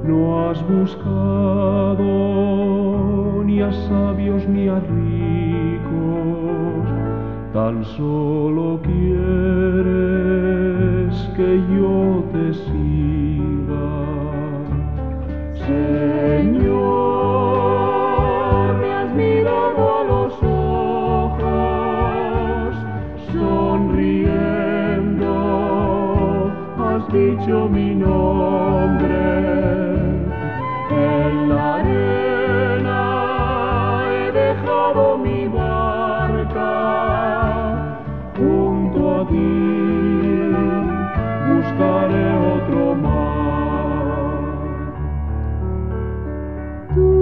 No has buscado ni a sabios ni a ricos, tan solo quieres que yo te siga. Señor, me has mirado a los ojos, sonriendo has dicho mi nombre. En la arena he dejado mi barca, junto a ti buscaré otro mar. Tú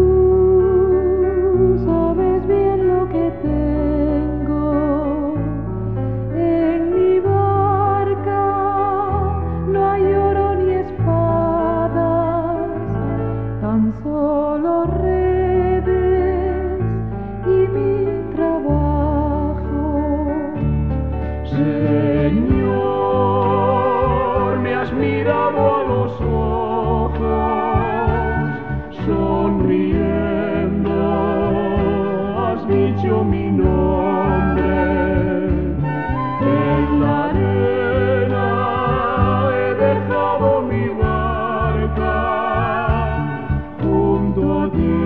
sabes bien lo que tengo en mi barca, no hay oro ni espadas, tan solo redes y mi trabajo. Señor, me has mirado a los ojos, sonriendo has dicho mi nombre. En la arena he dejado mi barca, junto a ti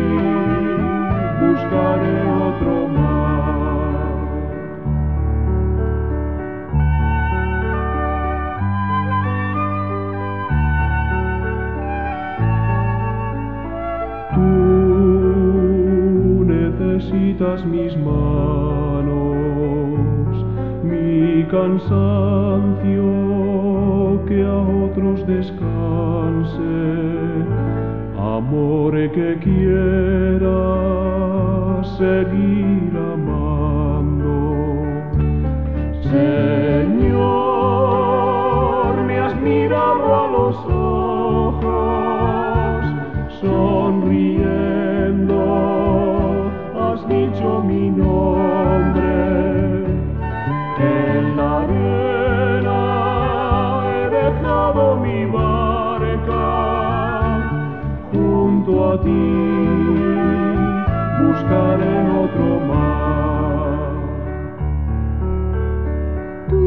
buscaré otro mar. Tú necesitas mis manos, mi cansancio que a otros descanse, amor que quiera seguir amando. Señor, me has mirado a los ojos, sonriendo has dicho mi nombre. En la arena he dejado mi barca, junto a ti buscaré otro mar. Tú,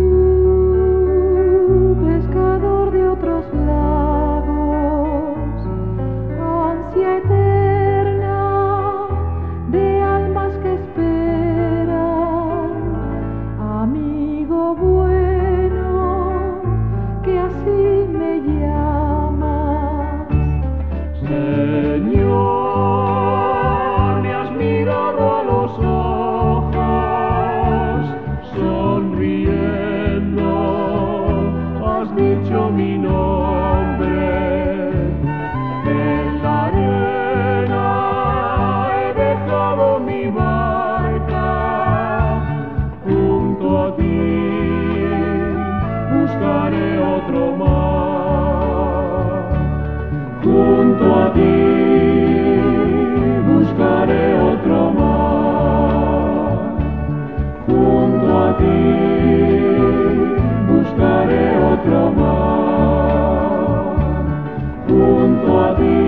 pescador de otros lagos, ansia eterna de almas que esperan, amigo bueno que así me llamas. Señor, me has mirado a los ojos, sonriendo has dicho mi nombre. En la arena he dejado mi barca, junto a ti buscaré otro mar. Junto a ti buscaré otro mar. Junto a ti buscaré otro mar. Junto a ti